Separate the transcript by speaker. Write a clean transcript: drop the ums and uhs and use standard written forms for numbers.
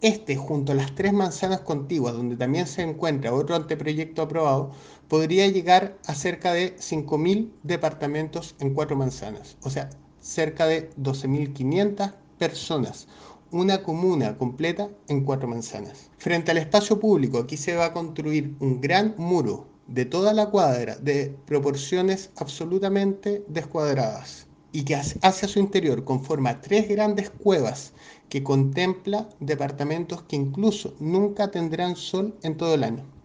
Speaker 1: Este, junto a las tres manzanas contiguas, donde también se encuentra otro anteproyecto aprobado, podría llegar a cerca de 5.000 departamentos en cuatro manzanas, o sea, cerca de 12.500 personas, una comuna completa en cuatro manzanas. Frente al espacio público, aquí se va a construir un gran muro de toda la cuadra de proporciones absolutamente descuadradas y que hacia su interior conforma tres grandes cuevas que contempla departamentos que incluso nunca tendrán sol en todo el año.